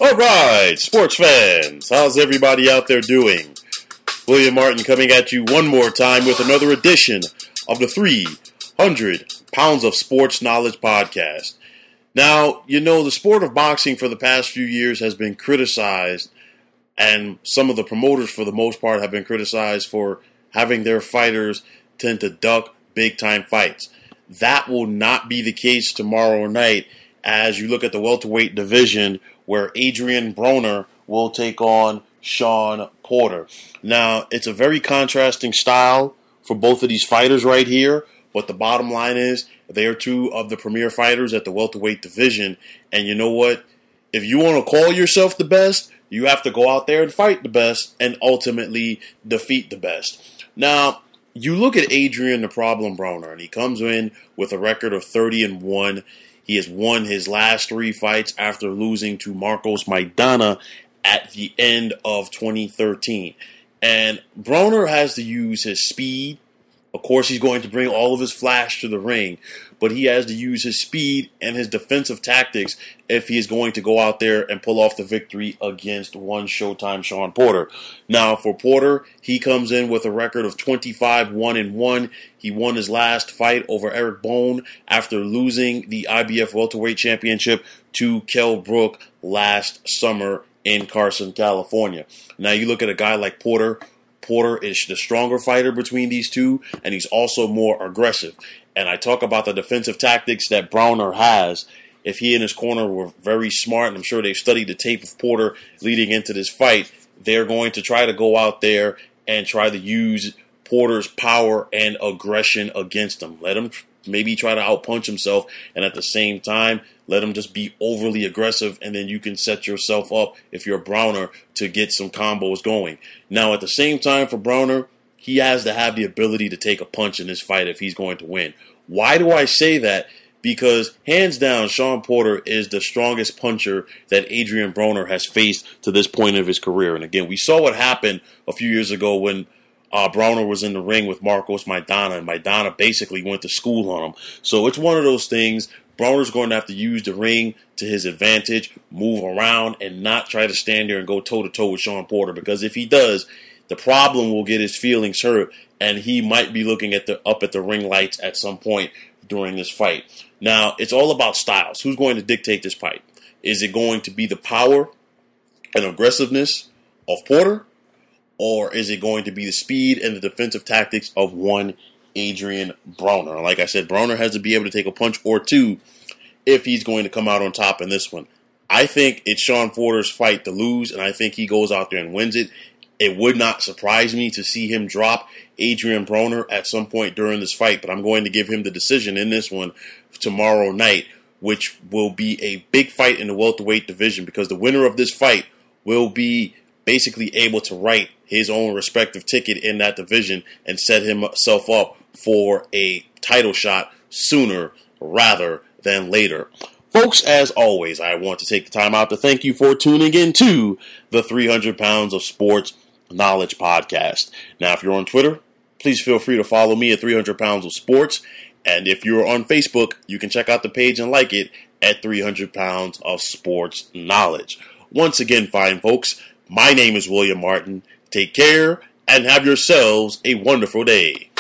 All right, sports fans, how's everybody out there doing? William Martin coming at you one more time with another edition of the 300 Pounds of Sports Knowledge podcast. Now, you know, the sport of boxing for the past few years has been criticized, and some of the promoters, for the most part, have been criticized for having their fighters tend to duck big-time fights. That will not be the case tomorrow night as you look at the welterweight division where Adrian Broner will take on Shawn Porter. Now, it's a very contrasting style for both of these fighters right here, but the bottom line is they are two of the premier fighters at the welterweight division, and you know what? If you want to call yourself the best, you have to go out there and fight the best and ultimately defeat the best. Now, you look at Adrian the Problem Broner, and he comes in with a record of 30-1. He has won his last 3 fights after losing to Marcos Maidana at the end of 2013. And Broner has to use his speed. Of course, he's going to bring all of his flash to the ring, but he has to use his speed and his defensive tactics if he is going to go out there and pull off the victory against one Showtime Shawn Porter. Now, for Porter, he comes in with a record of 25-1-1. He won his last fight over Eric Bone after losing the IBF Welterweight Championship to Kell Brook last summer in Carson, California. Now, you look at a guy like Porter. Porter is the stronger fighter between these two, and he's also more aggressive. And I talk about the defensive tactics that Broner has. If he and his corner were very smart, and I'm sure they've studied the tape of Porter leading into this fight, they're going to try to go out there and try to use Porter's power and aggression against him. Let him maybe try to outpunch himself, and at the same time, let him just be overly aggressive, and then you can set yourself up, if you're Broner, to get some combos going. Now, at the same time for Broner, he has to have the ability to take a punch in this fight if he's going to win. Why do I say that? Because, hands down, Shawn Porter is the strongest puncher that Adrian Broner has faced to this point of his career. And again, we saw what happened a few years ago when Broner was in the ring with Marcos Maidana, and Maidana basically went to school on him. So it's one of those things. Broner's going to have to use the ring to his advantage, move around, and not try to stand there and go toe-to-toe with Shawn Porter. Because if he does, the Problem will get his feelings hurt, and he might be looking at up at the ring lights at some point during this fight. Now, it's all about styles. Who's going to dictate this fight? Is it going to be the power and aggressiveness of Porter? Or is it going to be the speed and the defensive tactics of one Adrian Broner? Like I said, Broner has to be able to take a punch or two if he's going to come out on top in this one. I think it's Shawn Porter's fight to lose, and I think he goes out there and wins it. It would not surprise me to see him drop Adrian Broner at some point during this fight, but I'm going to give him the decision in this one tomorrow night, which will be a big fight in the welterweight division, because the winner of this fight will be basically able to write his own respective ticket in that division and set himself up for a title shot sooner rather than later. Folks, as always, I want to take the time out to thank you for tuning in to the 300 Pounds of Sports Knowledge podcast. Now, if you're on Twitter, please feel free to follow me at 300 Pounds of Sports. And if you're on Facebook, you can check out the page and like it at 300 Pounds of Sports Knowledge. Once again, fine folks, my name is William Martin. Take care and have yourselves a wonderful day.